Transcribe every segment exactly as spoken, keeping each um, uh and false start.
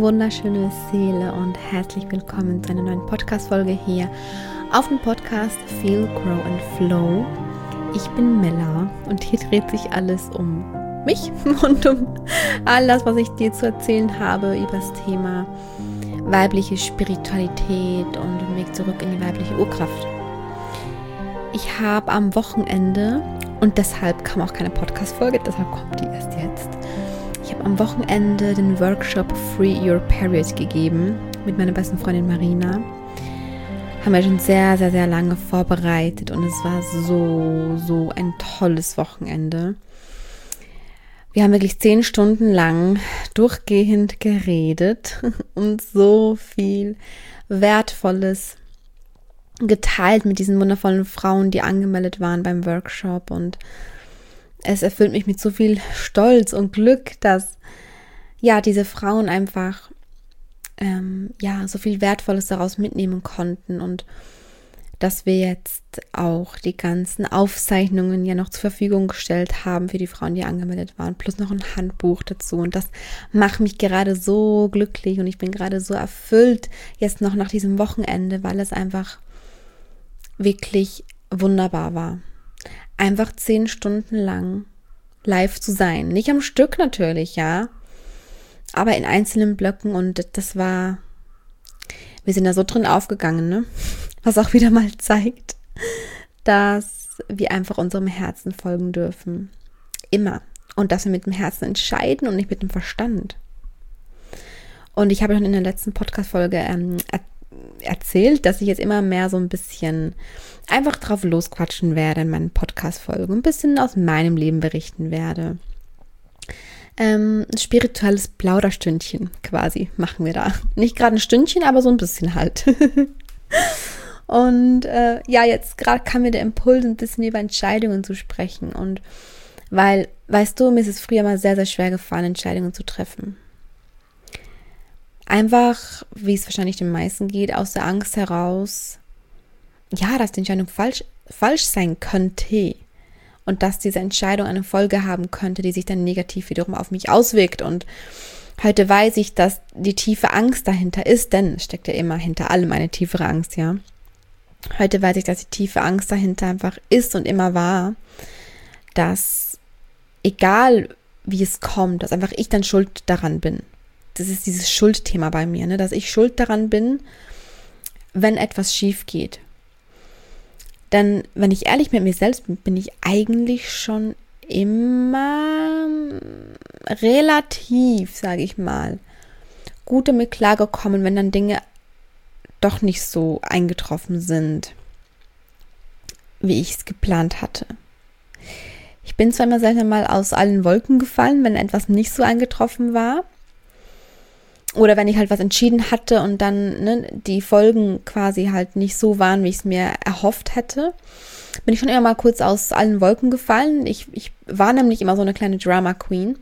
wunderschöne Seele und herzlich willkommen zu einer neuen Podcast-Folge hier auf dem Podcast Feel, Grow and Flow. Ich bin Mella und hier dreht sich alles um mich und um all das, was ich dir zu erzählen habe über das Thema weibliche Spiritualität und den Weg zurück in die weibliche Urkraft. Ich habe am Wochenende, und deshalb kam auch keine Podcast-Folge, deshalb kommt die erst jetzt, ich habe am Wochenende den Workshop Free Your Period gegeben mit meiner besten Freundin Marina. Haben wir schon sehr, sehr, sehr lange vorbereitet und es war so, so ein tolles Wochenende. Wir haben wirklich zehn Stunden lang durchgehend geredet und so viel Wertvolles geteilt mit diesen wundervollen Frauen, die angemeldet waren beim Workshop, und es erfüllt mich mit so viel Stolz und Glück, dass ja diese Frauen einfach ähm, ja so viel Wertvolles daraus mitnehmen konnten und dass wir jetzt auch die ganzen Aufzeichnungen ja noch zur Verfügung gestellt haben für die Frauen, die angemeldet waren, plus noch ein Handbuch dazu, und das macht mich gerade so glücklich und ich bin gerade so erfüllt jetzt noch nach diesem Wochenende, weil es einfach wirklich wunderbar war. Einfach zehn Stunden lang live zu sein. Nicht am Stück natürlich, ja, aber in einzelnen Blöcken, und das war, wir sind da so drin aufgegangen, ne? Was auch wieder mal zeigt, dass wir einfach unserem Herzen folgen dürfen. Immer. Und dass wir mit dem Herzen entscheiden und nicht mit dem Verstand. Und ich habe schon in der letzten Podcast-Folge ähm, er- erzählt, dass ich jetzt immer mehr so ein bisschen einfach drauf losquatschen werde in meinen Podcast-Folgen. Ein bisschen aus meinem Leben berichten werde. Ähm, ein spirituelles Plauderstündchen quasi machen wir da. Nicht gerade ein Stündchen, aber so ein bisschen halt. Und äh, ja, jetzt gerade kam mir der Impuls, ein bisschen über Entscheidungen zu sprechen. Und weil, weißt du, mir ist es früher mal sehr, sehr schwer gefallen, Entscheidungen zu treffen. Einfach, wie es wahrscheinlich den meisten geht, aus der Angst heraus, ja, dass die Entscheidung falsch, falsch sein könnte. Und dass diese Entscheidung eine Folge haben könnte, die sich dann negativ wiederum auf mich auswirkt. Und heute weiß ich, dass die tiefe Angst dahinter ist, denn es steckt ja immer hinter allem eine tiefere Angst, ja. Heute weiß ich, dass die tiefe Angst dahinter einfach ist und immer war, dass egal wie es kommt, dass einfach ich dann schuld daran bin. Das ist dieses Schuldthema bei mir, ne? Dass ich schuld daran bin, wenn etwas schief geht. Denn wenn ich ehrlich mit mir selbst bin, bin ich eigentlich schon immer relativ, sage ich mal, gut damit klargekommen, wenn dann Dinge doch nicht so eingetroffen sind, wie ich es geplant hatte. Ich bin zwar immer selten mal aus allen Wolken gefallen, wenn etwas nicht so eingetroffen war, oder wenn ich halt was entschieden hatte und dann ne, die Folgen quasi halt nicht so waren, wie ich es mir erhofft hätte, bin ich schon immer mal kurz aus allen Wolken gefallen. Ich, ich war nämlich immer so eine kleine Drama Queen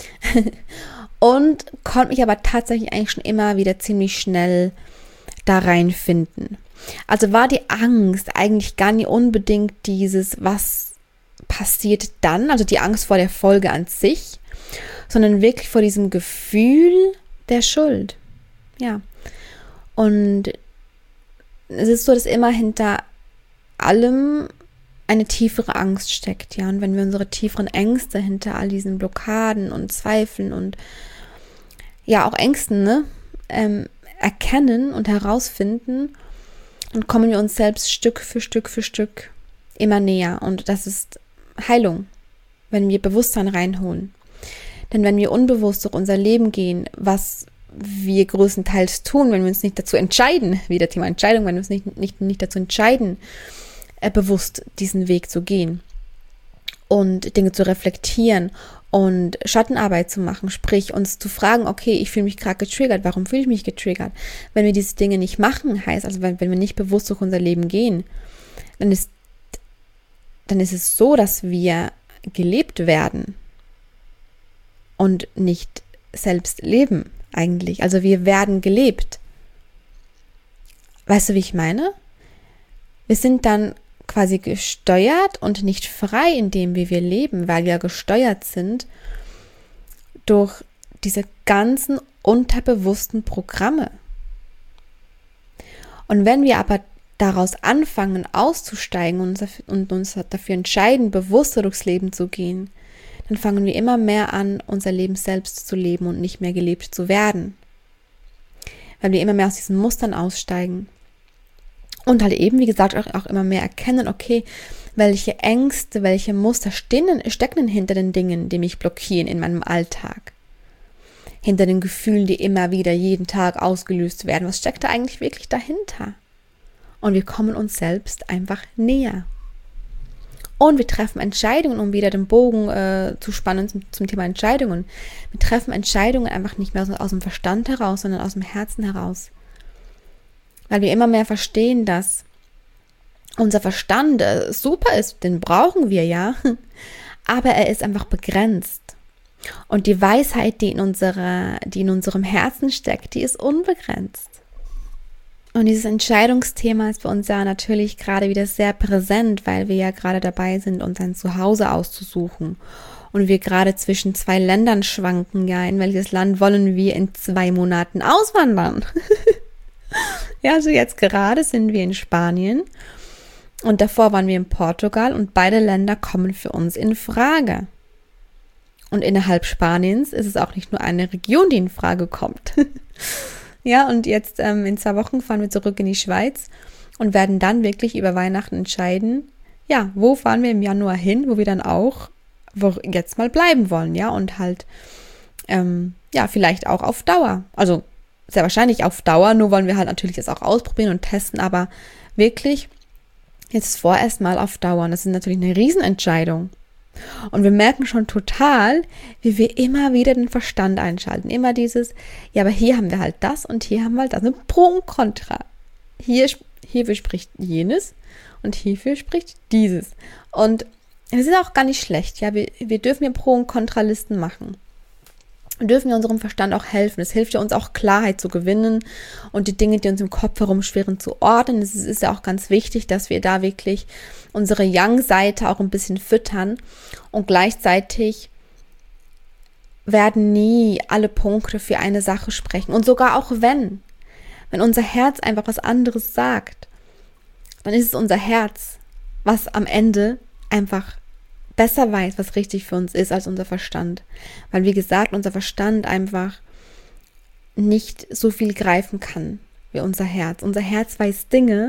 und konnte mich aber tatsächlich eigentlich schon immer wieder ziemlich schnell da reinfinden. Also war die Angst eigentlich gar nicht unbedingt dieses, was passiert dann, also die Angst vor der Folge an sich, sondern wirklich vor diesem Gefühl der Schuld. Ja. Und es ist so, dass immer hinter allem eine tiefere Angst steckt, ja. Und wenn wir unsere tieferen Ängste hinter all diesen Blockaden und Zweifeln und ja auch Ängsten, ne, ähm, erkennen und herausfinden, dann kommen wir uns selbst Stück für Stück für Stück immer näher. Und das ist Heilung, wenn wir Bewusstsein reinholen. Denn wenn wir unbewusst durch unser Leben gehen, was wir größtenteils tun, wenn wir uns nicht dazu entscheiden, wieder Thema Entscheidung, wenn wir uns nicht, nicht, nicht dazu entscheiden, äh, bewusst diesen Weg zu gehen und Dinge zu reflektieren und Schattenarbeit zu machen, sprich uns zu fragen, okay, ich fühle mich gerade getriggert, warum fühle ich mich getriggert? Wenn wir diese Dinge nicht machen, heißt also, wenn, wenn wir nicht bewusst durch unser Leben gehen, dann ist, dann ist es so, dass wir gelebt werden und nicht selbst leben eigentlich. Also wir werden gelebt. Weißt du, wie ich meine? Wir sind dann quasi gesteuert und nicht frei in dem, wie wir leben, weil wir gesteuert sind durch diese ganzen unterbewussten Programme. Und wenn wir aber daraus anfangen auszusteigen und uns dafür entscheiden, bewusster durchs Leben zu gehen, dann fangen wir immer mehr an, unser Leben selbst zu leben und nicht mehr gelebt zu werden. Weil wir immer mehr aus diesen Mustern aussteigen. Und halt eben, wie gesagt, auch, auch immer mehr erkennen, okay, welche Ängste, welche Muster stehen, stecken denn hinter den Dingen, die mich blockieren in meinem Alltag. Hinter den Gefühlen, die immer wieder jeden Tag ausgelöst werden. Was steckt da eigentlich wirklich dahinter? Und wir kommen uns selbst einfach näher. Und wir treffen Entscheidungen, um wieder den Bogen äh, zu spannen zum, zum Thema Entscheidungen. Wir treffen Entscheidungen einfach nicht mehr aus, aus dem Verstand heraus, sondern aus dem Herzen heraus. Weil wir immer mehr verstehen, dass unser Verstand äh, super ist, den brauchen wir ja, aber er ist einfach begrenzt. Und die Weisheit, die in, unserer, die in unserem Herzen steckt, die ist unbegrenzt. Und dieses Entscheidungsthema ist für uns ja natürlich gerade wieder sehr präsent, weil wir ja gerade dabei sind, uns ein Zuhause auszusuchen. Und wir gerade zwischen zwei Ländern schwanken, ja, in welches Land wollen wir in zwei Monaten auswandern? Ja, also jetzt gerade sind wir in Spanien und davor waren wir in Portugal und beide Länder kommen für uns in Frage. Und innerhalb Spaniens ist es auch nicht nur eine Region, die in Frage kommt. Ja, und jetzt ähm, in zwei Wochen fahren wir zurück in die Schweiz und werden dann wirklich über Weihnachten entscheiden, ja, wo fahren wir im Januar hin, wo wir dann auch wo jetzt mal bleiben wollen, ja, und halt, ähm, ja, vielleicht auch auf Dauer. Also sehr wahrscheinlich auf Dauer, nur wollen wir halt natürlich das auch ausprobieren und testen, aber wirklich jetzt vorerst mal auf Dauer. Und das ist natürlich eine Riesenentscheidung. Und wir merken schon total, wie wir immer wieder den Verstand einschalten. Immer dieses, ja, aber hier haben wir halt das und hier haben wir halt das. Ein Pro und Contra. Hier, hierfür spricht jenes und hierfür spricht dieses. Und es ist auch gar nicht schlecht. Ja, wir, wir dürfen ja Pro- und Kontralisten machen. Wir dürfen ja unserem Verstand auch helfen. Es hilft ja uns auch, Klarheit zu gewinnen und die Dinge, die uns im Kopf herumschwirren, zu ordnen. Es ist ja auch ganz wichtig, dass wir da wirklich unsere Yang-Seite auch ein bisschen füttern und gleichzeitig werden nie alle Punkte für eine Sache sprechen. Und sogar auch wenn, wenn unser Herz einfach was anderes sagt, dann ist es unser Herz, was am Ende einfach besser weiß, was richtig für uns ist, als unser Verstand. Weil, wie gesagt, unser Verstand einfach nicht so viel greifen kann wie unser Herz. Unser Herz weiß Dinge,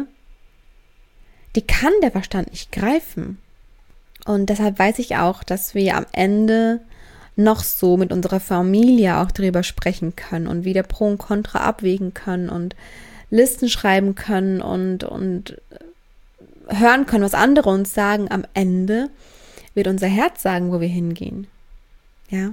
die kann der Verstand nicht greifen. Und deshalb weiß ich auch, dass wir am Ende noch so mit unserer Familie auch darüber sprechen können und wieder Pro und Contra abwägen können und Listen schreiben können und, und hören können, was andere uns sagen. Am Ende wird unser Herz sagen, wo wir hingehen. Ja.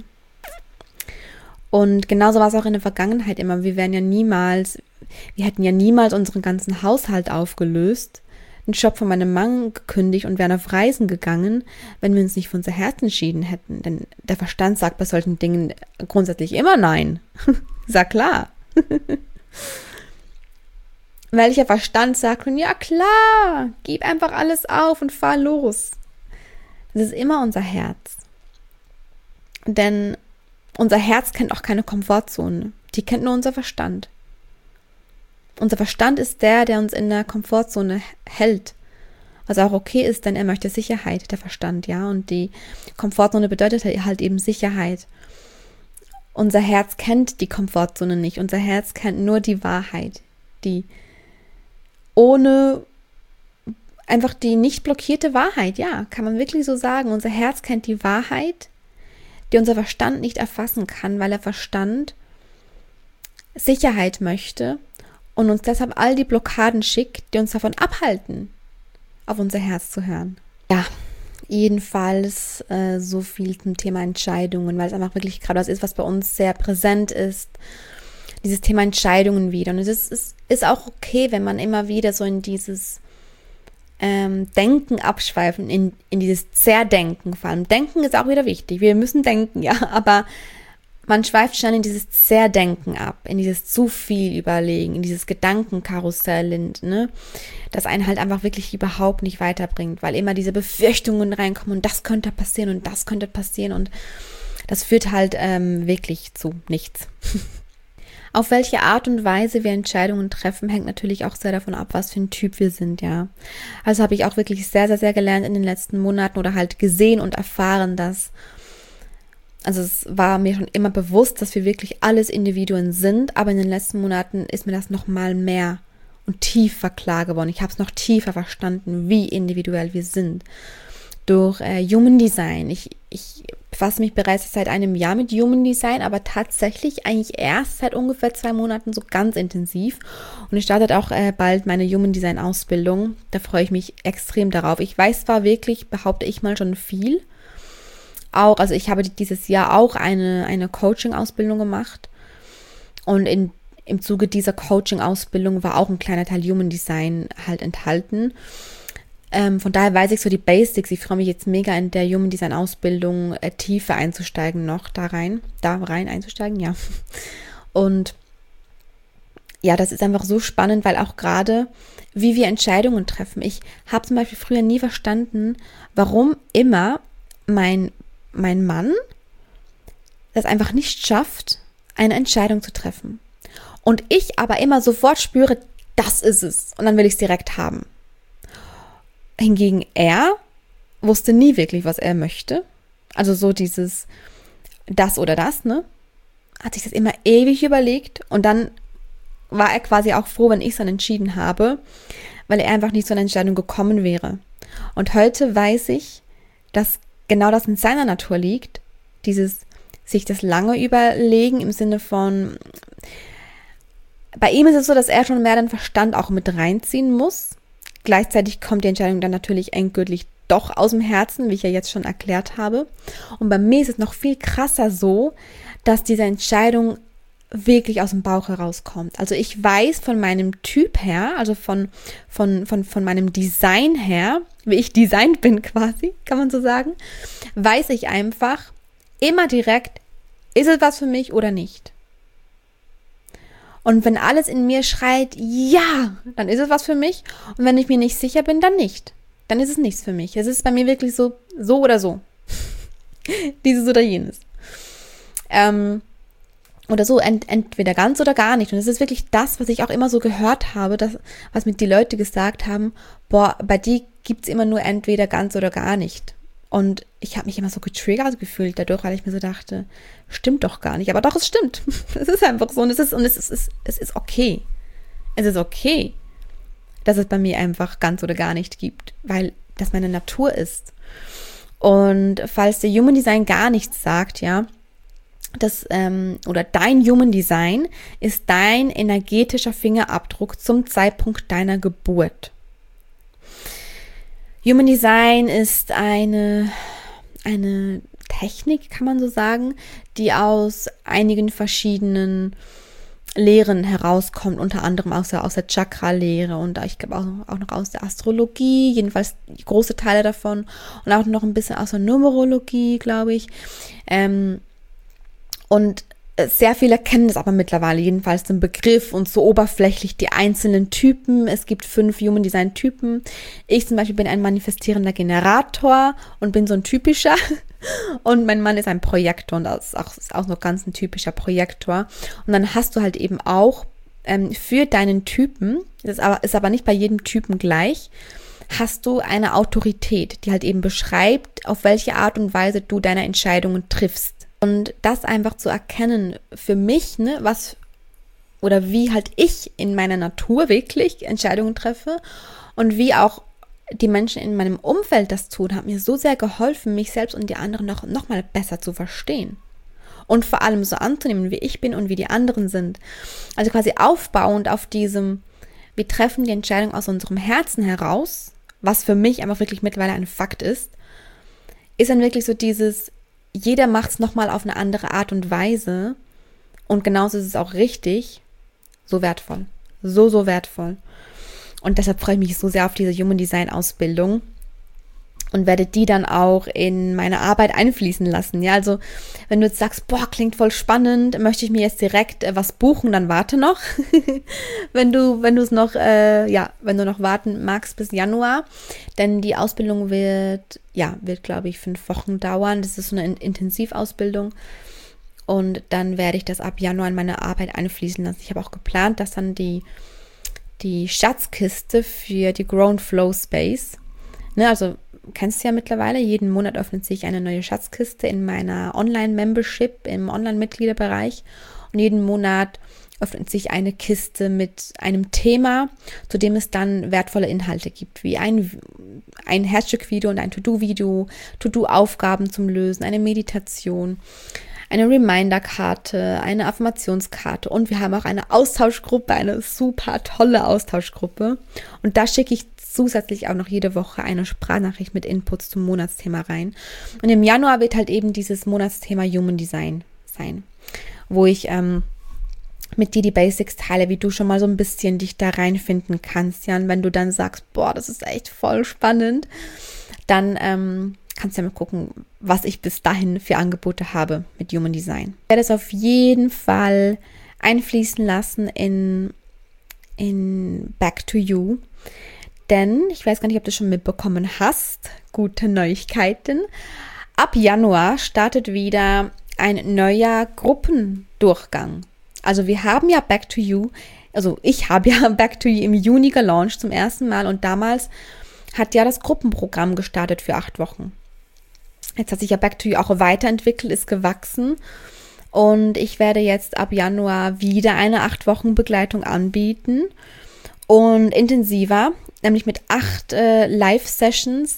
Und genauso war es auch in der Vergangenheit immer. Wir wären ja niemals, wir hätten ja niemals unseren ganzen Haushalt aufgelöst, den Job von meinem Mann gekündigt und wären auf Reisen gegangen, wenn wir uns nicht für unser Herz entschieden hätten. Denn der Verstand sagt bei solchen Dingen grundsätzlich immer nein. Sag klar. Welcher Verstand sagt nun, ja klar, gib einfach alles auf und fahr los. Das ist immer unser Herz. Denn unser Herz kennt auch keine Komfortzone. Die kennt nur unser Verstand. Unser Verstand ist der, der uns in der Komfortzone hält. Was auch okay ist, denn er möchte Sicherheit, der Verstand, ja. Und die Komfortzone bedeutet halt eben Sicherheit. Unser Herz kennt die Komfortzone nicht. Unser Herz kennt nur die Wahrheit, die ohne einfach die nicht blockierte Wahrheit, ja, kann man wirklich so sagen. Unser Herz kennt die Wahrheit, die unser Verstand nicht erfassen kann, weil der Verstand Sicherheit möchte und uns deshalb all die Blockaden schickt, die uns davon abhalten, auf unser Herz zu hören. Ja, jedenfalls äh, so viel zum Thema Entscheidungen, weil es einfach wirklich gerade was ist, was bei uns sehr präsent ist. Dieses Thema Entscheidungen wieder. Und es ist, ist, ist auch okay, wenn man immer wieder so in dieses Ähm, Denken abschweifen, in, in dieses Zerdenken vor allem. Denken ist auch wieder wichtig, wir müssen denken, ja, aber man schweift schon in dieses Zerdenken ab, in dieses zu viel Überlegen, in dieses Gedankenkarussell, ne, das einen halt einfach wirklich überhaupt nicht weiterbringt, weil immer diese Befürchtungen reinkommen und das könnte passieren und das könnte passieren und das führt halt ähm, wirklich zu nichts. Auf welche Art und Weise wir Entscheidungen treffen, hängt natürlich auch sehr davon ab, was für ein Typ wir sind, ja. Also habe ich auch wirklich sehr, sehr, sehr gelernt in den letzten Monaten oder halt gesehen und erfahren, dass, also es war mir schon immer bewusst, dass wir wirklich alles Individuen sind, aber in den letzten Monaten ist mir das nochmal mehr und tiefer klar geworden. Ich habe es noch tiefer verstanden, wie individuell wir sind. Durch äh, Human Design. Ich, ich befasse mich bereits seit einem Jahr mit Human Design, aber tatsächlich eigentlich erst seit ungefähr zwei Monaten so ganz intensiv. Und ich starte auch äh, bald meine Human Design Ausbildung. Da freue ich mich extrem darauf. Ich weiß zwar wirklich, behaupte ich mal, schon viel. Auch, also ich habe dieses Jahr auch eine, eine Coaching-Ausbildung gemacht. Und in, im Zuge dieser Coaching-Ausbildung war auch ein kleiner Teil Human Design halt enthalten. Ähm, von daher weiß ich so die Basics. Ich freue mich jetzt mega in der Human Design Ausbildung äh, tiefer einzusteigen noch da rein, da rein einzusteigen, ja. Und ja, das ist einfach so spannend, weil auch gerade, wie wir Entscheidungen treffen. Ich habe zum Beispiel früher nie verstanden, warum immer mein, mein Mann das einfach nicht schafft, eine Entscheidung zu treffen. Und ich aber immer sofort spüre, das ist es. Und dann will ich es direkt haben. Hingegen er wusste nie wirklich, was er möchte. Also so dieses das oder das, ne? Hat sich das immer ewig überlegt und dann war er quasi auch froh, wenn ich es dann entschieden habe, weil er einfach nicht zu einer Entscheidung gekommen wäre. Und heute weiß ich, dass genau das in seiner Natur liegt, dieses sich das lange überlegen im Sinne von, bei ihm ist es so, dass er schon mehr den Verstand auch mit reinziehen muss. Gleichzeitig kommt die Entscheidung dann natürlich endgültig doch aus dem Herzen, wie ich ja jetzt schon erklärt habe. Und bei mir ist es noch viel krasser so, dass diese Entscheidung wirklich aus dem Bauch herauskommt. Also ich weiß von meinem Typ her, also von, von, von, von meinem Design her, wie ich designt bin quasi, kann man so sagen, weiß ich einfach immer direkt, ist es was für mich oder nicht. Und wenn alles in mir schreit, ja, dann ist es was für mich. Und wenn ich mir nicht sicher bin, dann nicht. Dann ist es nichts für mich. Es ist bei mir wirklich so, so oder so. Dieses oder jenes. Ähm, oder so, ent, entweder ganz oder gar nicht. Und es ist wirklich das, was ich auch immer so gehört habe, das, was mir die Leute gesagt haben, boah, bei dir gibt es immer nur entweder ganz oder gar nicht. Und ich habe mich immer so getriggert gefühlt dadurch, weil ich mir so dachte, stimmt doch gar nicht. Aber doch, es stimmt. Es ist einfach so und es ist, und es ist, es ist, es ist okay. Es ist okay, dass es bei mir einfach ganz oder gar nicht gibt, weil das meine Natur ist. Und falls der Human Design gar nichts sagt, ja, das, ähm, oder dein Human Design ist dein energetischer Fingerabdruck zum Zeitpunkt deiner Geburt. Human Design ist eine, eine Technik, kann man so sagen, die aus einigen verschiedenen Lehren herauskommt, unter anderem aus der, aus der Chakra-Lehre und ich glaube auch, auch noch aus der Astrologie, jedenfalls große Teile davon und auch noch ein bisschen aus der Numerologie, glaube ich. Ähm, und sehr viele kennen das aber mittlerweile, jedenfalls den Begriff und so oberflächlich die einzelnen Typen. Es gibt fünf Human Design Typen. Ich zum Beispiel bin ein manifestierender Generator und bin so ein typischer. Und mein Mann ist ein Projektor und das ist auch, ist auch noch ganz ein typischer Projektor. Und dann hast du halt eben auch ähm, für deinen Typen, das ist aber, ist aber nicht bei jedem Typen gleich, hast du eine Autorität, die halt eben beschreibt, auf welche Art und Weise du deine Entscheidungen triffst. Und das einfach zu erkennen für mich, ne, was oder wie halt ich in meiner Natur wirklich Entscheidungen treffe und wie auch die Menschen in meinem Umfeld das tun, hat mir so sehr geholfen, mich selbst und die anderen noch, noch mal besser zu verstehen. Und vor allem so anzunehmen, wie ich bin und wie die anderen sind. Also quasi aufbauend auf diesem, wir treffen die Entscheidung aus unserem Herzen heraus, was für mich einfach wirklich mittlerweile ein Fakt ist, ist dann wirklich so dieses, jeder macht es nochmal auf eine andere Art und Weise und genauso ist es auch richtig, so wertvoll, so, so wertvoll. Und deshalb freue ich mich so sehr auf diese Human Design Ausbildung und werde die dann auch in meine Arbeit einfließen lassen. Ja, also wenn du jetzt sagst, boah, klingt voll spannend, möchte ich mir jetzt direkt äh, was buchen, dann warte noch. wenn du, wenn du es noch, äh, ja, wenn du noch warten magst bis Januar, denn die Ausbildung wird, ja, wird glaube ich fünf Wochen dauern. Das ist so eine Intensivausbildung Und dann werde ich das ab Januar in meine Arbeit einfließen lassen. Ich habe auch geplant, dass dann die, die Schatzkiste für die Grow and Flow Space, ne, also kennst du ja mittlerweile, jeden Monat öffnet sich eine neue Schatzkiste in meiner Online-Membership, im Online-Mitgliederbereich. Und jeden Monat öffnet sich eine Kiste mit einem Thema, zu dem es dann wertvolle Inhalte gibt, wie ein, ein Herzstück-Video und ein To-Do-Video, To-Do-Aufgaben zum Lösen, eine Meditation, eine Reminder-Karte, eine Affirmationskarte und wir haben auch eine Austauschgruppe, eine super tolle Austauschgruppe. Und da schicke ich zusätzlich auch noch jede Woche eine Sprachnachricht mit Inputs zum Monatsthema rein. Und im Januar wird halt eben dieses Monatsthema Human Design sein, wo ich ähm, mit dir die Basics teile, wie du schon mal so ein bisschen dich da reinfinden kannst. Ja, und wenn du dann sagst, boah, das ist echt voll spannend, dann ähm, kannst du ja mal gucken, was ich bis dahin für Angebote habe mit Human Design. Ich werde es auf jeden Fall einfließen lassen in, in Back to You. Denn, ich weiß gar nicht, ob du schon mitbekommen hast, gute Neuigkeiten. Ab Januar startet wieder ein neuer Gruppendurchgang. Also wir haben ja Back to You, also ich habe ja Back to You im Juni gelauncht zum ersten Mal und damals hat ja das Gruppenprogramm gestartet für acht Wochen. Jetzt hat sich ja Back to You auch weiterentwickelt, ist gewachsen und ich werde jetzt ab Januar wieder eine acht Wochen Begleitung anbieten und intensiver, nämlich mit acht äh, Live-Sessions,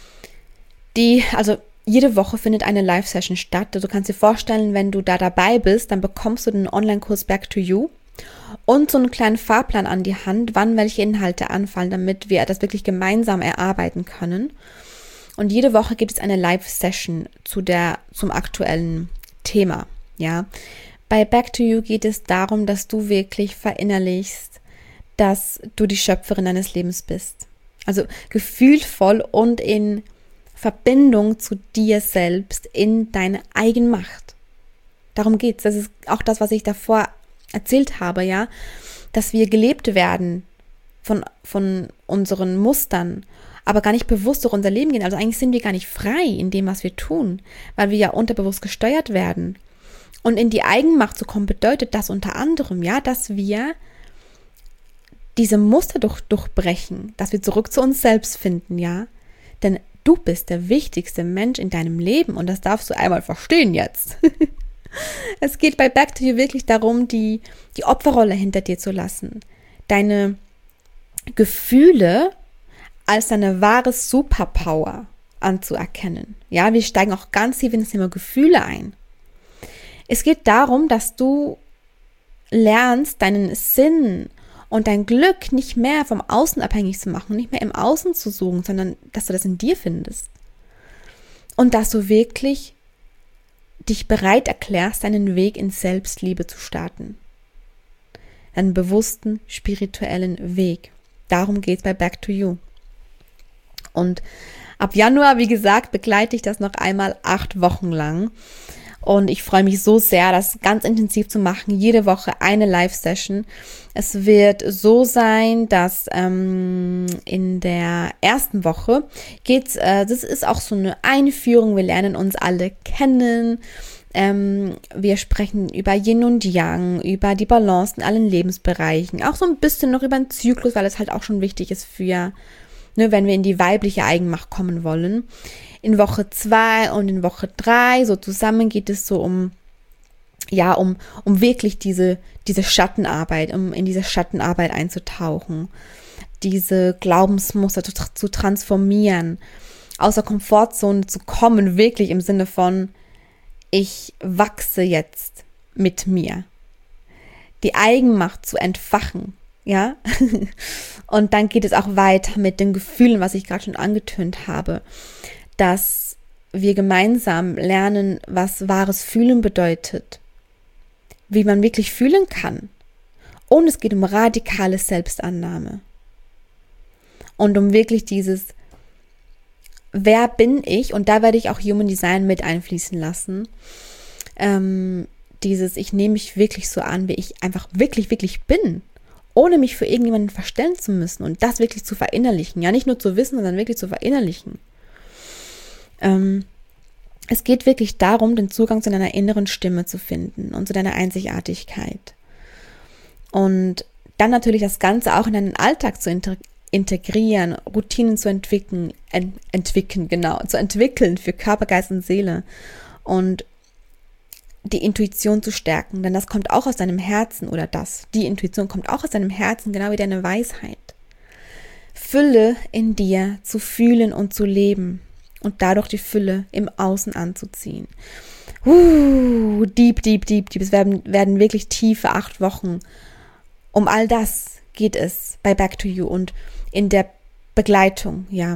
die, also jede Woche findet eine Live-Session statt. Also du kannst dir vorstellen, wenn du da dabei bist, dann bekommst du den Online-Kurs Back to You und so einen kleinen Fahrplan an die Hand, wann welche Inhalte anfallen, damit wir das wirklich gemeinsam erarbeiten können. Und jede Woche gibt es eine Live-Session zu der, zum aktuellen Thema. Ja, bei Back to You geht es darum, dass du wirklich verinnerlichst, dass du die Schöpferin deines Lebens bist. Also gefühlvoll und in Verbindung zu dir selbst, in deine Eigenmacht. Darum geht's. Das ist auch das, was ich davor erzählt habe, ja, dass wir gelebt werden von, von unseren Mustern, aber gar nicht bewusst durch unser Leben gehen. Also eigentlich sind wir gar nicht frei in dem, was wir tun, weil wir ja unterbewusst gesteuert werden. Und in die Eigenmacht zu kommen, bedeutet das unter anderem, ja, dass wir diese Muster durch, durchbrechen, dass wir zurück zu uns selbst finden, ja. Denn du bist der wichtigste Mensch in deinem Leben und das darfst du einmal verstehen jetzt. Es geht bei Back to You wirklich darum, die, die Opferrolle hinter dir zu lassen, deine Gefühle als deine wahre Superpower anzuerkennen. Ja, wir steigen auch ganz tief in das Thema Gefühle ein. Es geht darum, dass du lernst, deinen Sinn und dein Glück nicht mehr vom Außen abhängig zu machen, nicht mehr im Außen zu suchen, sondern dass du das in dir findest. Und dass du wirklich dich bereit erklärst, deinen Weg in Selbstliebe zu starten. Einen bewussten, spirituellen Weg. Darum geht es bei Back to You. Und ab Januar, wie gesagt, begleite ich das noch einmal acht Wochen lang. Und ich freue mich so sehr, das ganz intensiv zu machen. Jede Woche eine Live-Session. Es wird so sein, dass ähm, in der ersten Woche geht's, äh, das ist auch so eine Einführung. Wir lernen uns alle kennen. Ähm, wir sprechen über Yin und Yang, über die Balance in allen Lebensbereichen. Auch so ein bisschen noch über den Zyklus, weil es halt auch schon wichtig ist für, ne, wenn wir in die weibliche Eigenmacht kommen wollen. In Woche zwei und in Woche drei, so zusammen geht es so um, ja, um, um wirklich diese, diese Schattenarbeit, um in diese Schattenarbeit einzutauchen, diese Glaubensmuster zu, zu transformieren, aus der Komfortzone zu kommen, wirklich im Sinne von, ich wachse jetzt mit mir, die Eigenmacht zu entfachen, ja, und dann geht es auch weiter mit den Gefühlen, was ich gerade schon angetönt habe, dass wir gemeinsam lernen, was wahres Fühlen bedeutet, wie man wirklich fühlen kann. Und es geht um radikale Selbstannahme. Und um wirklich dieses, wer bin ich? Und da werde ich auch Human Design mit einfließen lassen. Ähm, dieses, ich nehme mich wirklich so an, wie ich einfach wirklich, wirklich bin. Ohne mich für irgendjemanden verstellen zu müssen. Und das wirklich zu verinnerlichen. Ja, nicht nur zu wissen, sondern wirklich zu verinnerlichen. Es geht wirklich darum, den Zugang zu deiner inneren Stimme zu finden und zu deiner Einzigartigkeit. Und dann natürlich das Ganze auch in deinen Alltag zu integrieren, Routinen zu entwickeln, ent- entwickeln, genau, zu entwickeln für Körper, Geist und Seele und die Intuition zu stärken, denn das kommt auch aus deinem Herzen oder das, die Intuition kommt auch aus deinem Herzen, genau wie deine Weisheit. Fülle in dir zu fühlen und zu leben und dadurch die Fülle im Außen anzuziehen. Uh, deep, deep, deep, deep. Es werden, werden wirklich tiefe acht Wochen. Um all das geht es bei Back to You und in der Begleitung, ja.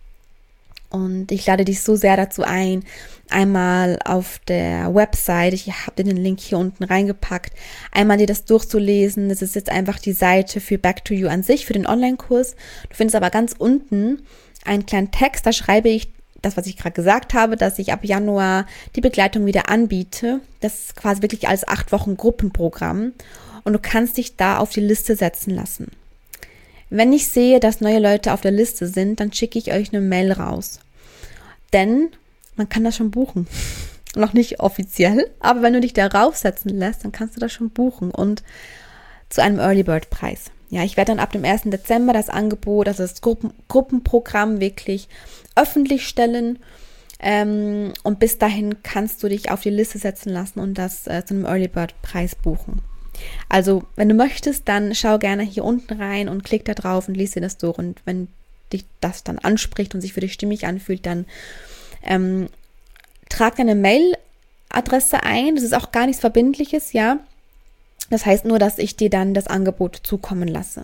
Und ich lade dich so sehr dazu ein, einmal auf der Website, ich habe dir den Link hier unten reingepackt, einmal dir das durchzulesen. Das ist jetzt einfach die Seite für Back to You an sich, für den Online-Kurs. Du findest aber ganz unten einen kleinen Text, da schreibe ich das, was ich gerade gesagt habe, dass ich ab Januar die Begleitung wieder anbiete. Das ist quasi wirklich als acht Wochen Gruppenprogramm und du kannst dich da auf die Liste setzen lassen. Wenn ich sehe, dass neue Leute auf der Liste sind, dann schicke ich euch eine Mail raus. Denn man kann das schon buchen. Noch nicht offiziell, aber wenn du dich da raufsetzen lässt, dann kannst du das schon buchen und zu einem Early Bird Preis. Ja, ich werde dann ab dem ersten Dezember das Angebot, also das Gruppen, Gruppenprogramm wirklich öffentlich stellen. Ähm, und bis dahin kannst du dich auf die Liste setzen lassen und das äh, zu einem Early Bird Preis buchen. Also, wenn du möchtest, dann schau gerne hier unten rein und klick da drauf und lies dir das durch. Und wenn dich das dann anspricht und sich für dich stimmig anfühlt, dann ähm, trag deine Mailadresse ein. Das ist auch gar nichts Verbindliches, ja. Das heißt nur, dass ich dir dann das Angebot zukommen lasse.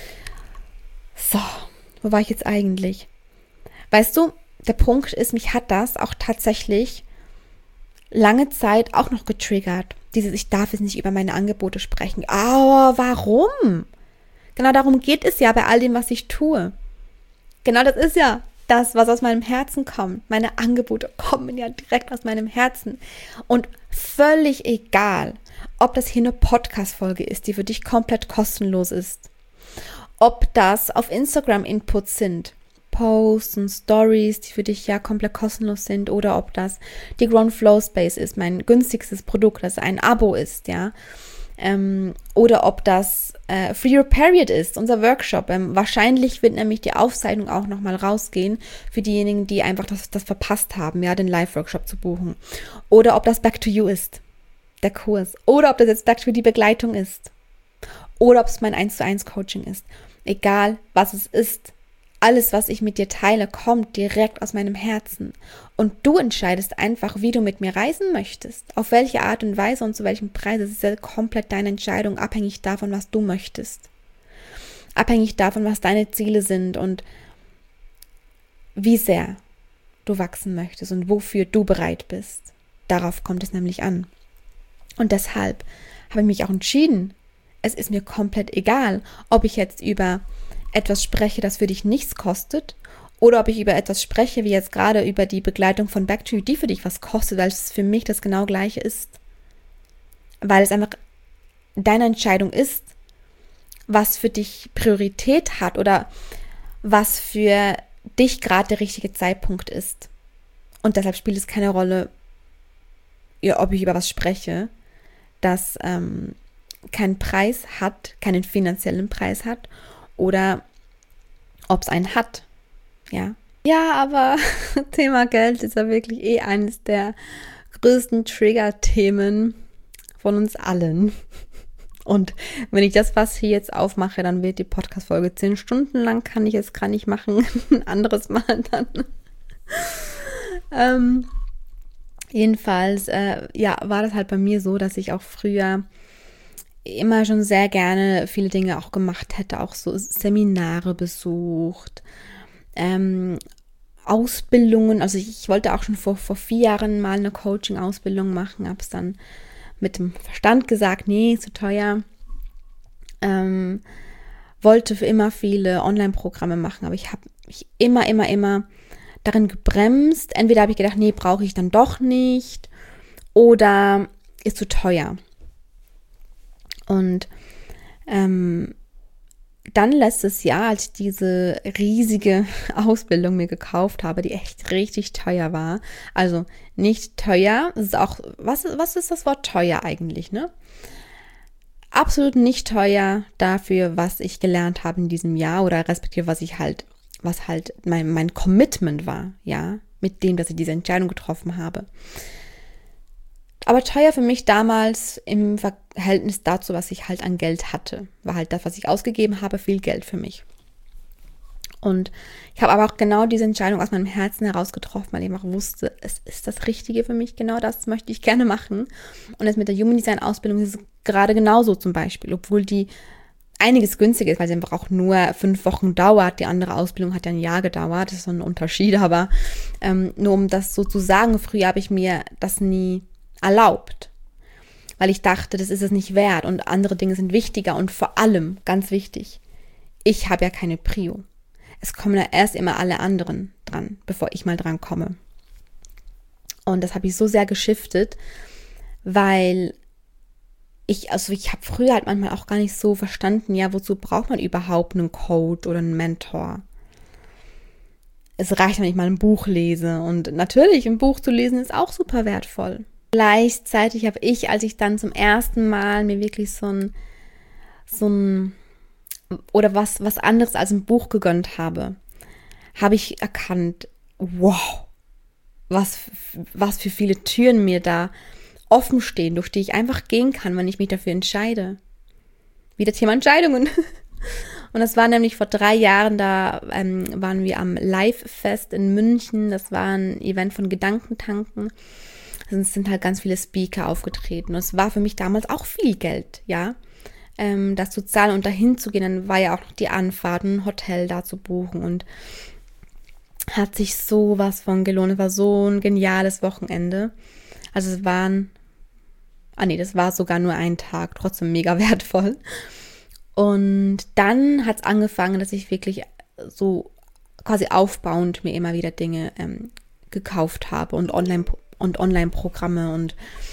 So, wo war ich jetzt eigentlich? Weißt du, der Punkt ist, mich hat das auch tatsächlich lange Zeit auch noch getriggert. Dieses, ich darf jetzt nicht über meine Angebote sprechen. Aber warum? Genau darum geht es ja bei all dem, was ich tue. Genau das ist ja das, was aus meinem Herzen kommt. Meine Angebote kommen ja direkt aus meinem Herzen. Und völlig egal, ob das hier eine Podcast-Folge ist, die für dich komplett kostenlos ist. Ob das auf Instagram Inputs sind, Posts und Stories, die für dich ja komplett kostenlos sind, oder ob das die Grown Flow Space ist, mein günstigstes Produkt, das ein Abo ist, ja, ähm, oder ob das äh, Free Your Period ist, unser Workshop. Ähm, wahrscheinlich wird nämlich die Aufzeichnung auch nochmal rausgehen für diejenigen, die einfach das, das verpasst haben, ja, den Live-Workshop zu buchen. Oder ob das Back to You ist, der Kurs, oder ob das jetzt Back to You die Begleitung ist, oder ob es mein eins zu eins Coaching ist. Egal, was es ist. Alles, was ich mit dir teile, kommt direkt aus meinem Herzen. Und du entscheidest einfach, wie du mit mir reisen möchtest. Auf welche Art und Weise und zu welchem Preis. Es ist ja komplett deine Entscheidung, abhängig davon, was du möchtest. Abhängig davon, was deine Ziele sind und wie sehr du wachsen möchtest und wofür du bereit bist. Darauf kommt es nämlich an. Und deshalb habe ich mich auch entschieden, es ist mir komplett egal, ob ich jetzt über etwas spreche, das für dich nichts kostet, oder ob ich über etwas spreche, wie jetzt gerade über die Begleitung von Back to You, die für dich was kostet, weil es für mich das genau Gleiche ist. Weil es einfach deine Entscheidung ist, was für dich Priorität hat oder was für dich gerade der richtige Zeitpunkt ist. Und deshalb spielt es keine Rolle, ja, ob ich über was spreche, das ähm, keinen Preis hat, keinen finanziellen Preis hat, oder ob es einen hat, ja. Ja, aber Thema Geld ist ja wirklich eh eines der größten Trigger-Themen von uns allen. Und wenn ich das Fass hier jetzt aufmache, dann wird die Podcast-Folge zehn Stunden lang, kann ich es gar nicht machen, ein anderes Mal dann. ähm, jedenfalls, äh, ja, war das halt bei mir so, dass ich auch früher immer schon sehr gerne viele Dinge auch gemacht hätte, auch so Seminare besucht, ähm, Ausbildungen, also ich, ich wollte auch schon vor, vor vier Jahren mal eine Coaching-Ausbildung machen, habe es dann mit dem Verstand gesagt, nee, ist zu teuer, ähm, wollte für immer viele Online-Programme machen, aber ich habe mich immer, immer, immer darin gebremst, entweder habe ich gedacht, nee, brauche ich dann doch nicht, oder ist zu teuer. Und ähm, dann letztes Jahr, als ich diese riesige Ausbildung mir gekauft habe, die echt richtig teuer war, also nicht teuer, es ist auch, was, was ist das Wort teuer eigentlich, ne? Absolut nicht teuer dafür, was ich gelernt habe in diesem Jahr oder respektive was ich halt, was halt mein, mein Commitment war, ja, mit dem, dass ich diese Entscheidung getroffen habe. Aber teuer für mich damals im Verhältnis dazu, was ich halt an Geld hatte. War halt das, was ich ausgegeben habe, viel Geld für mich. Und ich habe aber auch genau diese Entscheidung aus meinem Herzen heraus getroffen, weil ich auch wusste, es ist das Richtige für mich, genau das möchte ich gerne machen. Und jetzt mit der Human Design Ausbildung ist es gerade genauso zum Beispiel, obwohl die einiges günstiger ist, weil sie einfach auch nur fünf Wochen dauert. Die andere Ausbildung hat ja ein Jahr gedauert, das ist so ein Unterschied, aber ähm, nur um das so zu sagen, früher habe ich mir das nie erlaubt, weil ich dachte, das ist es nicht wert und andere Dinge sind wichtiger und vor allem, ganz wichtig, ich habe ja keine Prio. Es kommen ja erst immer alle anderen dran, bevor ich mal dran komme. Und das habe ich so sehr geschiftet, weil ich, also ich habe früher halt manchmal auch gar nicht so verstanden, ja, wozu braucht man überhaupt einen Coach oder einen Mentor? Es reicht, wenn ich mal ein Buch lese und natürlich, ein Buch zu lesen ist auch super wertvoll. Gleichzeitig habe ich, als ich dann zum ersten Mal mir wirklich so ein, so ein oder was, was anderes als ein Buch gegönnt habe, habe ich erkannt, wow, was, was für viele Türen mir da offen stehen, durch die ich einfach gehen kann, wenn ich mich dafür entscheide. Wieder Thema Entscheidungen. Und das war nämlich vor drei Jahren, da ähm, waren wir am Live-Fest in München, das war ein Event von Gedankentanken. Es sind halt ganz viele Speaker aufgetreten und es war für mich damals auch viel Geld, ja, ähm, das zu zahlen und dahin zu gehen. Dann war ja auch noch die Anfahrt, ein Hotel da zu buchen und hat sich sowas von gelohnt. Es war so ein geniales Wochenende. Also es waren, ah nee, das war sogar nur ein Tag, trotzdem mega wertvoll. Und dann hat es angefangen, dass ich wirklich so quasi aufbauend mir immer wieder Dinge ähm, gekauft habe und online und Online-Programme und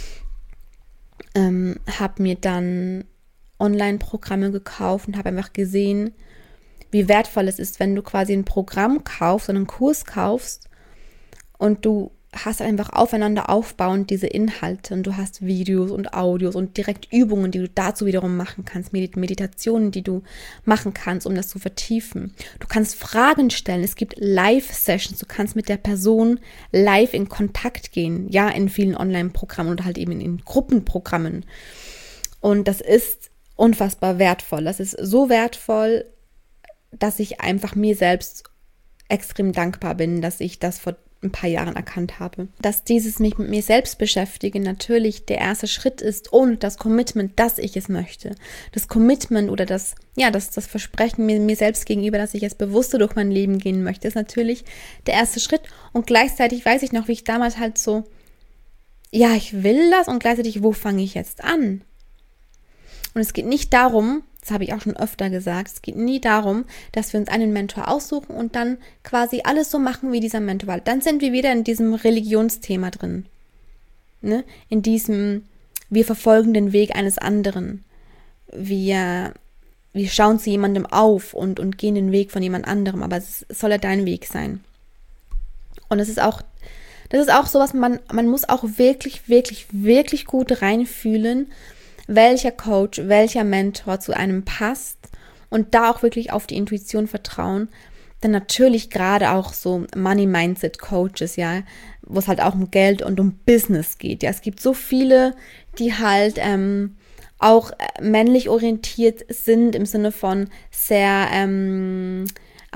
ähm, habe mir dann Online-Programme gekauft und habe einfach gesehen, wie wertvoll es ist, wenn du quasi ein Programm kaufst und einen Kurs kaufst und du hast einfach aufeinander aufbauend diese Inhalte und du hast Videos und Audios und direkt Übungen, die du dazu wiederum machen kannst, Meditationen, die du machen kannst, um das zu vertiefen. Du kannst Fragen stellen, es gibt Live-Sessions, du kannst mit der Person live in Kontakt gehen, ja, in vielen Online-Programmen oder halt eben in, in Gruppenprogrammen. Und das ist unfassbar wertvoll. Das ist so wertvoll, dass ich einfach mir selbst extrem dankbar bin, dass ich das vor ein paar Jahren erkannt habe. Dass dieses mich mit mir selbst beschäftigen natürlich der erste Schritt ist und das Commitment, dass ich es möchte. Das Commitment oder das, ja, das, das Versprechen mir, mir selbst gegenüber, dass ich jetzt bewusster durch mein Leben gehen möchte, ist natürlich der erste Schritt. Und gleichzeitig weiß ich noch, wie ich damals halt so, ja, ich will das und gleichzeitig, wo fange ich jetzt an? Und es geht nicht darum, das habe ich auch schon öfter gesagt, es geht nie darum, dass wir uns einen Mentor aussuchen und dann quasi alles so machen wie dieser Mentor. Weil dann sind wir wieder in diesem Religionsthema drin. Ne? In diesem, wir verfolgen den Weg eines anderen. Wir, wir schauen zu jemandem auf und, und gehen den Weg von jemand anderem, aber es soll ja dein Weg sein. Und das ist auch, das ist auch sowas, man, man muss auch wirklich, wirklich, wirklich gut reinfühlen, welcher Coach, welcher Mentor zu einem passt und da auch wirklich auf die Intuition vertrauen. Denn natürlich gerade auch so Money-Mindset-Coaches, ja, wo es halt auch um Geld und um Business geht. Ja, es gibt so viele, die halt ähm, auch männlich orientiert sind, im Sinne von sehr ähm,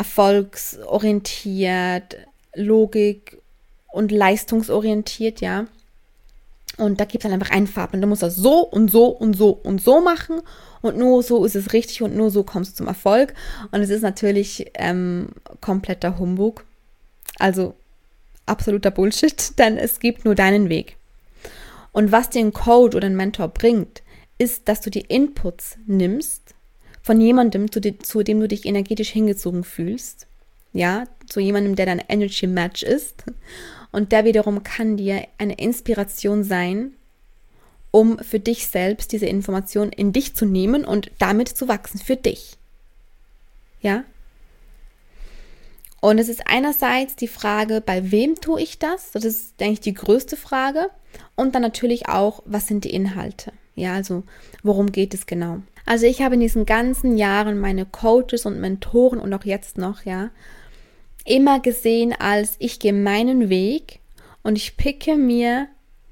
erfolgsorientiert, Logik und leistungsorientiert, ja. Und da gibt es dann einfach einen Fahrplan. Du musst das so und so und so und so machen und nur so ist es richtig und nur so kommst du zum Erfolg. Und es ist natürlich ähm, kompletter Humbug. Also absoluter Bullshit, denn es gibt nur deinen Weg. Und was dir ein Coach oder ein Mentor bringt, ist, dass du die Inputs nimmst von jemandem, zu, die, zu dem du dich energetisch hingezogen fühlst. Ja, zu jemandem, der dein Energy Match ist. Und der wiederum kann dir eine Inspiration sein, um für dich selbst diese Information in dich zu nehmen und damit zu wachsen, für dich. Ja? Und es ist einerseits die Frage, bei wem tue ich das? Das ist, denke ich, die größte Frage. Und dann natürlich auch, was sind die Inhalte? Ja, also worum geht es genau? Also ich habe in diesen ganzen Jahren meine Coaches und Mentoren und auch jetzt noch, ja, immer gesehen als ich gehe meinen Weg und ich picke mir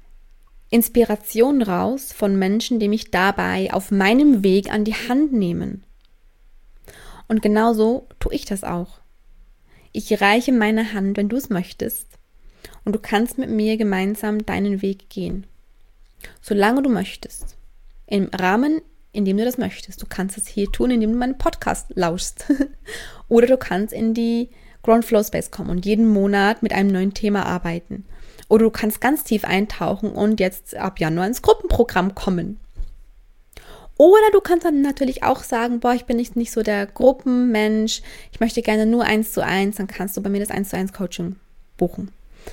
Inspiration raus von Menschen, die mich dabei auf meinem Weg an die Hand nehmen. Und genauso tue ich das auch. Ich reiche meine Hand, wenn du es möchtest, und du kannst mit mir gemeinsam deinen Weg gehen. Solange du möchtest. Im Rahmen, in dem du das möchtest. Du kannst es hier tun, indem du meinen Podcast lauschst. Oder du kannst in die Ground Flow Space kommen und jeden Monat mit einem neuen Thema arbeiten. Oder du kannst ganz tief eintauchen und jetzt ab Januar ins Gruppenprogramm kommen. Oder du kannst dann natürlich auch sagen, boah, ich bin nicht, nicht so der Gruppenmensch, ich möchte gerne nur eins zu eins, dann kannst du bei mir das eins zu eins Coaching buchen.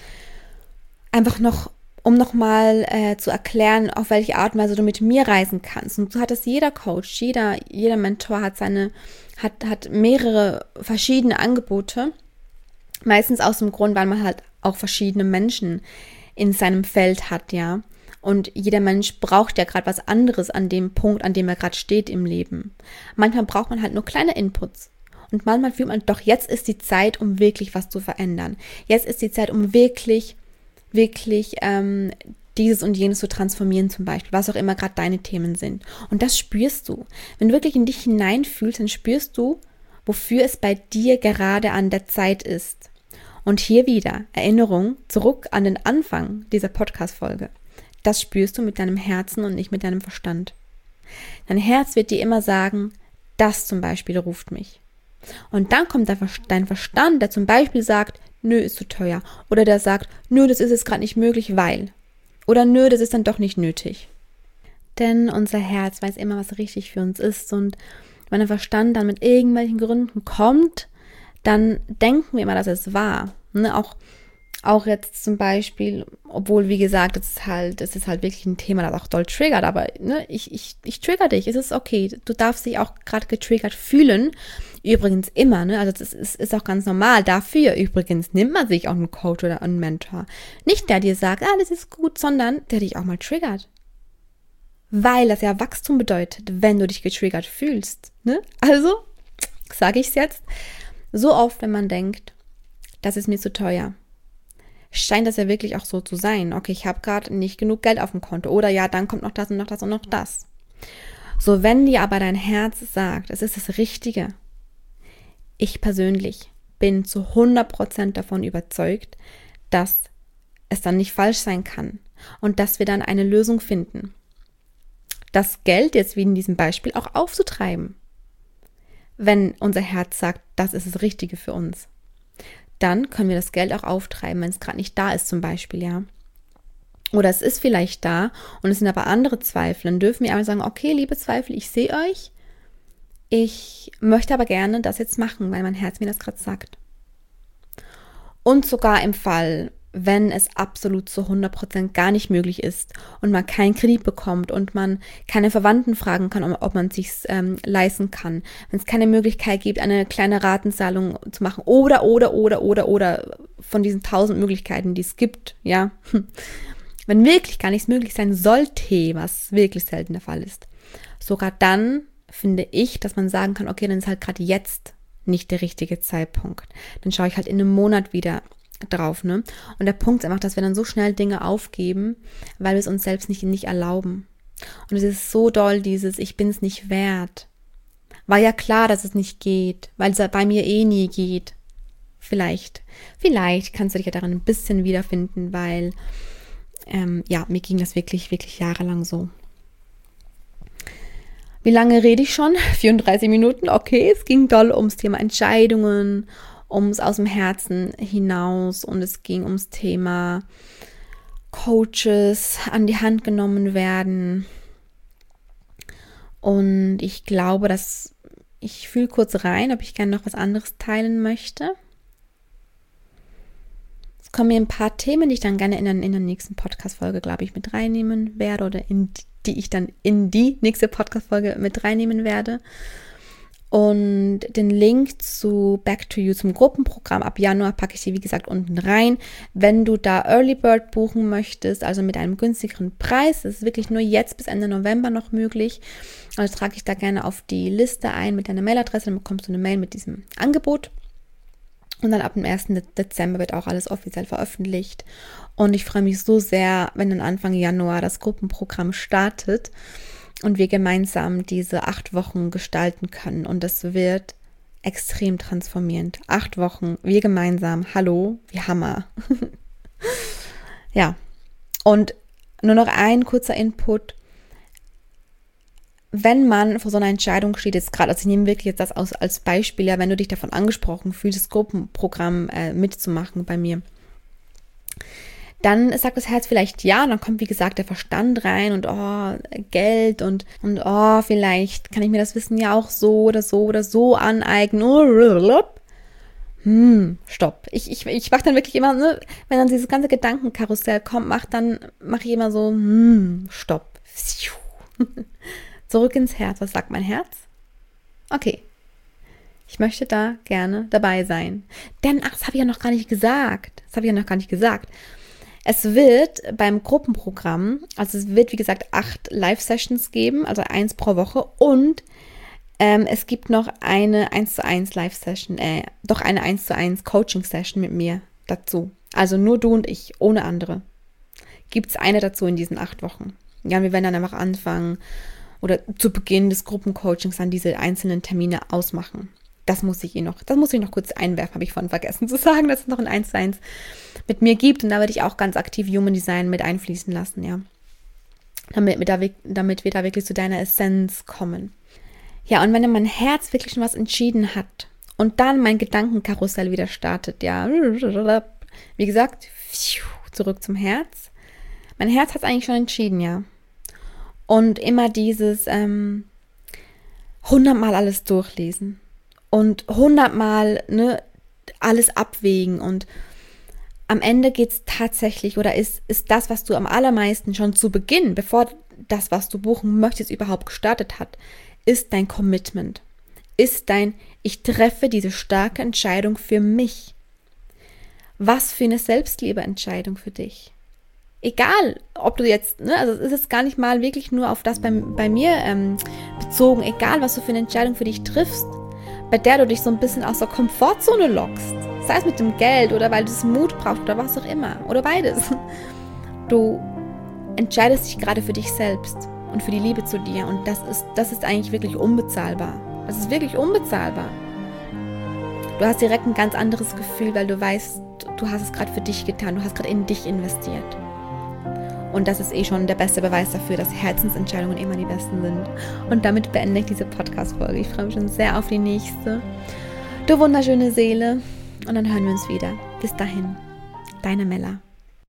Einfach noch, um nochmal äh, zu erklären, auf welche Art und Weise du mit mir reisen kannst. Und so hat das jeder Coach, jeder, jeder Mentor hat seine, hat, hat mehrere verschiedene Angebote. Meistens aus dem Grund, weil man halt auch verschiedene Menschen in seinem Feld hat, ja. Und jeder Mensch braucht ja gerade was anderes an dem Punkt, an dem er gerade steht im Leben. Manchmal braucht man halt nur kleine Inputs. Und manchmal fühlt man, doch jetzt ist die Zeit, um wirklich was zu verändern. Jetzt ist die Zeit, um wirklich, wirklich ähm, dieses und jenes zu transformieren zum Beispiel, was auch immer gerade deine Themen sind. Und das spürst du. Wenn du wirklich in dich hineinfühlst, dann spürst du, wofür es bei dir gerade an der Zeit ist. Und hier wieder Erinnerung zurück an den Anfang dieser Podcast-Folge. Das spürst du mit deinem Herzen und nicht mit deinem Verstand. Dein Herz wird dir immer sagen, das zum Beispiel ruft mich. Und dann kommt dein Verstand, der zum Beispiel sagt, nö, ist zu teuer. Oder der sagt, nö, das ist jetzt gerade nicht möglich, weil. Oder nö, das ist dann doch nicht nötig. Denn unser Herz weiß immer, was richtig für uns ist. Und wenn der Verstand dann mit irgendwelchen Gründen kommt, dann denken wir immer, dass es wahr. Ne? Auch Auch jetzt zum Beispiel, obwohl, wie gesagt, das ist halt, das ist halt wirklich ein Thema, das auch doll triggert, aber ne, ich, ich, ich trigger dich, es ist okay, du darfst dich auch gerade getriggert fühlen, übrigens immer, ne, also das ist, ist auch ganz normal, dafür übrigens nimmt man sich auch einen Coach oder einen Mentor, nicht der dir sagt, ah, das ist gut, sondern der dich auch mal triggert, weil das ja Wachstum bedeutet, wenn du dich getriggert fühlst, ne, also, sage ich es jetzt, so oft, wenn man denkt, das ist mir zu teuer, scheint das ja wirklich auch so zu sein. Okay, ich habe gerade nicht genug Geld auf dem Konto. Oder ja, dann kommt noch das und noch das und noch das. So, wenn dir aber dein Herz sagt, es ist das Richtige, ich persönlich bin zu hundert Prozent davon überzeugt, dass es dann nicht falsch sein kann und dass wir dann eine Lösung finden. Das Geld jetzt wie in diesem Beispiel auch aufzutreiben, wenn unser Herz sagt, das ist das Richtige für uns. Dann können wir das Geld auch auftreiben, wenn es gerade nicht da ist zum Beispiel, ja. Oder es ist vielleicht da und es sind aber andere Zweifel. Dann dürfen wir einmal sagen, okay, liebe Zweifel, ich sehe euch. Ich möchte aber gerne das jetzt machen, weil mein Herz mir das gerade sagt. Und sogar im Fall, wenn es absolut zu hundert Prozent gar nicht möglich ist und man keinen Kredit bekommt und man keine Verwandten fragen kann, ob man es sich ähm, leisten kann, wenn es keine Möglichkeit gibt, eine kleine Ratenzahlung zu machen oder, oder, oder, oder, oder von diesen tausend Möglichkeiten, die es gibt, ja, wenn wirklich gar nichts möglich sein sollte, was wirklich selten der Fall ist, sogar dann finde ich, dass man sagen kann, okay, dann ist halt gerade jetzt nicht der richtige Zeitpunkt. Dann schaue ich halt in einem Monat wieder drauf, ne? Und der Punkt ist einfach, dass wir dann so schnell Dinge aufgeben, weil wir es uns selbst nicht, nicht erlauben. Und es ist so doll, dieses ich bin es nicht wert. War ja klar, dass es nicht geht, weil es bei mir eh nie geht. Vielleicht, vielleicht kannst du dich ja daran ein bisschen wiederfinden, weil ähm, ja, mir ging das wirklich, wirklich jahrelang so. Wie lange rede ich schon? vierunddreißig Minuten, okay, es ging doll ums Thema Entscheidungen, ums aus dem Herzen hinaus und es ging ums Thema Coaches an die Hand genommen werden. Und ich glaube, dass ich fühle kurz rein, ob ich gerne noch was anderes teilen möchte. Es kommen mir ein paar Themen, die ich dann gerne in der, in der nächsten Podcast-Folge, glaube ich, mit reinnehmen werde oder in die, die ich dann in die nächste Podcast-Folge mit reinnehmen werde. Und den Link zu Back to You, zum Gruppenprogramm ab Januar, packe ich dir, wie gesagt, unten rein. Wenn du da Early Bird buchen möchtest, also mit einem günstigeren Preis, das ist wirklich nur jetzt bis Ende November noch möglich. Also trage ich da gerne auf die Liste ein mit deiner Mailadresse, dann bekommst du eine Mail mit diesem Angebot. Und dann ab dem ersten Dezember wird auch alles offiziell veröffentlicht. Und ich freue mich so sehr, wenn dann Anfang Januar das Gruppenprogramm startet und wir gemeinsam diese acht Wochen gestalten können. Und das wird extrem transformierend. Acht Wochen, wir gemeinsam, hallo, wie Hammer. Ja, und nur noch ein kurzer Input. Wenn man vor so einer Entscheidung steht, jetzt gerade, also ich nehme wirklich jetzt das aus, als Beispiel, ja, wenn du dich davon angesprochen fühlst, das Gruppenprogramm äh, mitzumachen bei mir, dann sagt das Herz vielleicht ja, und dann kommt, wie gesagt, der Verstand rein und oh, Geld und, und oh, vielleicht kann ich mir das Wissen ja auch so oder so oder so aneignen. Hm, stopp. Ich, ich, ich mache dann wirklich immer, ne, wenn dann dieses ganze Gedankenkarussell kommt, mach dann, mache ich immer so, hm, stopp. Zurück ins Herz. Was sagt mein Herz? Okay. Ich möchte da gerne dabei sein. Denn, ach, das habe ich ja noch gar nicht gesagt. Das habe ich ja noch gar nicht gesagt. Es wird beim Gruppenprogramm, also es wird, wie gesagt, acht Live-Sessions geben, also eins pro Woche. Und ähm, es gibt noch eine eins zu eins Live-Session, äh, doch eine eins zu eins Coaching-Session mit mir dazu. Also nur du und ich, ohne andere. Gibt es eine dazu in diesen acht Wochen. Ja, wir werden dann einfach anfangen oder zu Beginn des Gruppencoachings dann diese einzelnen Termine ausmachen. Das muss ich eh noch, das muss ich noch kurz einwerfen, habe ich vorhin vergessen zu sagen, dass es noch ein eins zu eins mit mir gibt. Und da werde ich auch ganz aktiv Human Design mit einfließen lassen, ja. Damit wir da, damit wir da wirklich zu deiner Essenz kommen. Ja, und wenn dann mein Herz wirklich schon was entschieden hat und dann mein Gedankenkarussell wieder startet, ja, wie gesagt, zurück zum Herz. Mein Herz hat es eigentlich schon entschieden, ja. Und immer dieses ähm, hundertmal alles durchlesen und hundertmal ne, alles abwägen. Und am Ende geht es tatsächlich oder ist, ist das, was du am allermeisten schon zu Beginn, bevor das, was du buchen möchtest, überhaupt gestartet hat, ist dein Commitment. Ist dein, ich treffe diese starke Entscheidung für mich. Was für eine Selbstliebeentscheidung für dich. Egal, ob du jetzt, ne, also es ist jetzt gar nicht mal wirklich nur auf das bei, bei mir ähm, bezogen, egal, was du für eine Entscheidung für dich triffst, bei der du dich so ein bisschen aus der Komfortzone lockst, sei es mit dem Geld oder weil du es Mut brauchst oder was auch immer, oder beides. Du entscheidest dich gerade für dich selbst und für die Liebe zu dir und das ist, das ist eigentlich wirklich unbezahlbar. Das ist wirklich unbezahlbar. Du hast direkt ein ganz anderes Gefühl, weil du weißt, du hast es gerade für dich getan, du hast gerade in dich investiert. Und das ist eh schon der beste Beweis dafür, dass Herzensentscheidungen immer die besten sind. Und damit beende ich diese Podcast-Folge. Ich freue mich schon sehr auf die nächste. Du wunderschöne Seele. Und dann hören wir uns wieder. Bis dahin, deine Mella.